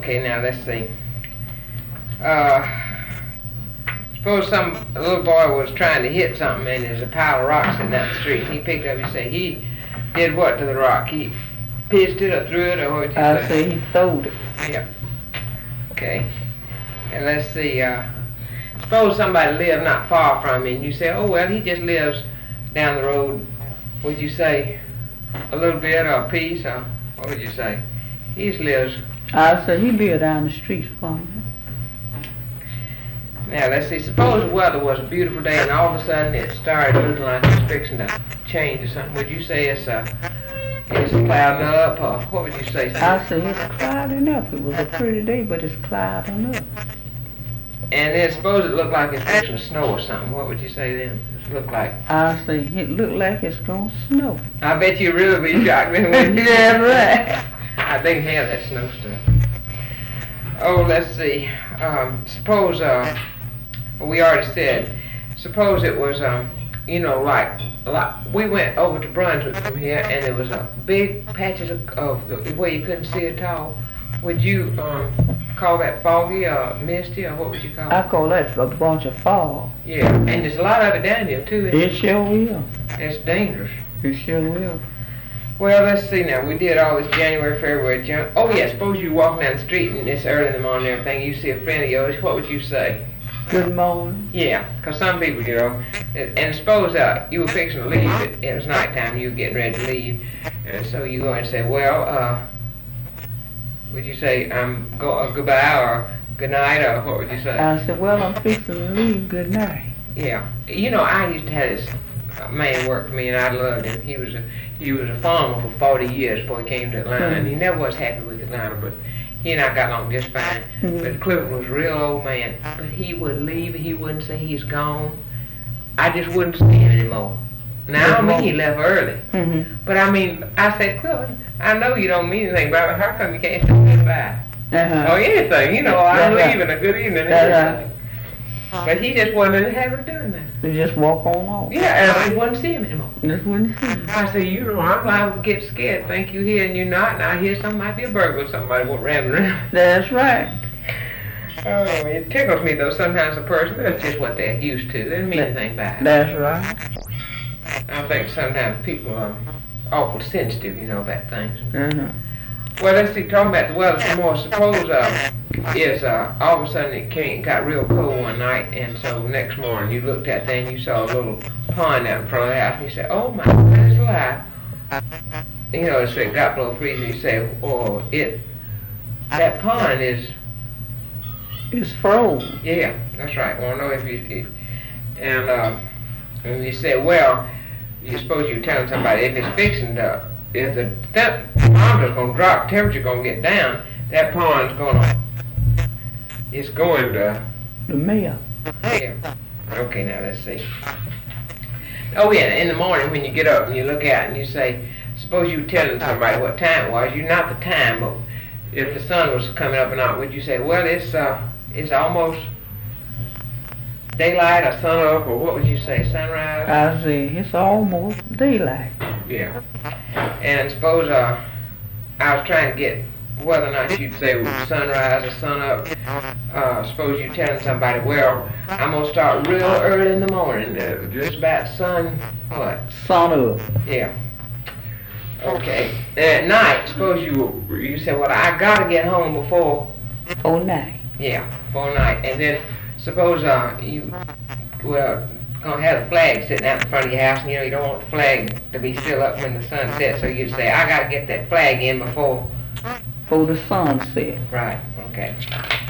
Okay, now let's see. Suppose a little boy was trying to hit something and there's a pile of rocks sitting down the street. He picked up, he said, he did what to the rock? He pitched it or threw it, or what did you say? I say he throwed it. Yeah. Okay. And let's see, suppose somebody lived not far from you and you say, oh, well, he just lives down the road. Would you say a little bit or a piece, or what would you say? He just lives. I say he lived down the street from me. Now, let's see, suppose the weather was a beautiful day and all of a sudden it started looking like it's fixing to change or something. Would you say it's clouding up, or what would you say? I say it's clouding up. It was a pretty day, but it's clouding up. And then suppose it looked like it's fixing to snow or something. What would you say then? It looked like? I say it looked like it's gonna snow. I bet you really be shocked then, wouldn't you? Yeah, right. I think have that snow stuff. Oh, let's see. Suppose, we already said, suppose it was, like we went over to Brunswick from here and there was a big patches of where you couldn't see at all. Would you call that foggy or misty, or what would you call it? I call that a bunch of fog. Yeah, and there's a lot of it down here too. It sure will. It's dangerous. It sure will. Well, let's see now. We did all this January, February, January. Oh yeah, suppose you walk down the street and it's early in the morning and everything. You see a friend of yours. What would you say? Good morning. Yeah, because some people, and suppose you were fixing to leave. It was nighttime. You were getting ready to leave, and so you go and say, well, would you say goodbye or good night, or what would you say? I said, well, I'm fixing to leave. Good night. Yeah, I used to have this man work for me, and I loved him. He was a farmer for 40 years before he came to Atlanta, and he never was happy with Atlanta, but he and I got along just fine. But Clifford was a real old man. But he would leave, he wouldn't say he's gone. I just wouldn't see him anymore. Now, I don't mean he left early. But I mean, I said, Clifford, I know you don't mean anything, but how come you can't say goodbye? Or anything, I'm leaving, a good evening, anything. But he just wasn't in the habit of doing that. They just walk on off. Yeah, and I wouldn't see him anymore. Just wouldn't see him. I said, I'm liable to get scared. Think you here and you're not. And I hear something might be a burglar. Somebody went rambling around. That's right. Oh, it tickles me though. Sometimes a person, that's just what they're used to. They don't mean anything by it. That's right. I think sometimes people are awful sensitive, about things. Well, let's see, talking about the weather some more. Suppose all of a sudden it got real cold one night, and so the next morning you looked at that and you saw a little pond out in front of the house, and you said, oh my God, it's alive. So it got below freezing. You say, oh, that pond is... It's frozen. Yeah, that's right. Well, no, and you say, well, you suppose you're telling somebody if it's fixing to... If the thermometer's going to drop, temperature going to get down, that pond's it's going to... The mail. Yeah. Okay, now let's see. Oh yeah, in the morning when you get up and you look out and you say, suppose you were telling somebody what time it was, not the time, but if the sun was coming up or not, would you say, well, it's almost daylight or sun up, or what would you say, sunrise? I say it's almost daylight. Yeah. And suppose I was trying to get whether or not you'd say sunrise or sun up. Suppose you're telling somebody, well, I'm going to start real early in the morning, just about sun, what? Sun up. Yeah. Okay. And at night, suppose you say, well, I got to get home before night. Yeah, before night. And then suppose gonna have the flag sitting out in front of your house, and you don't want the flag to be still up when the sun sets, so you'd say, I gotta get that flag in before the sun set. Right, okay.